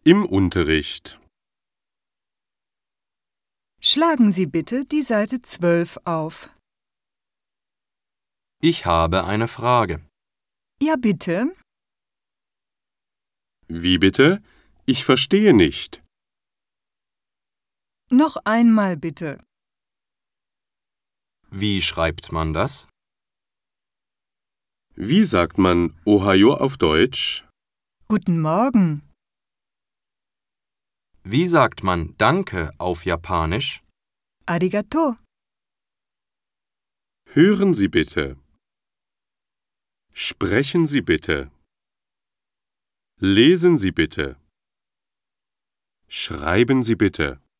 Im Unterricht. Schlagen Sie bitte die Seite 12 auf. Ich habe eine Frage. Ja, bitte. Wie bitte? Ich verstehe nicht. Noch einmal bitte. Wie schreibt man das? Wie sagt man Ohayo auf Deutsch? Guten Morgen. Wie sagt man Danke auf Japanisch? Arigato. Hören Sie bitte. Sprechen Sie bitte. Lesen Sie bitte. Schreiben Sie bitte.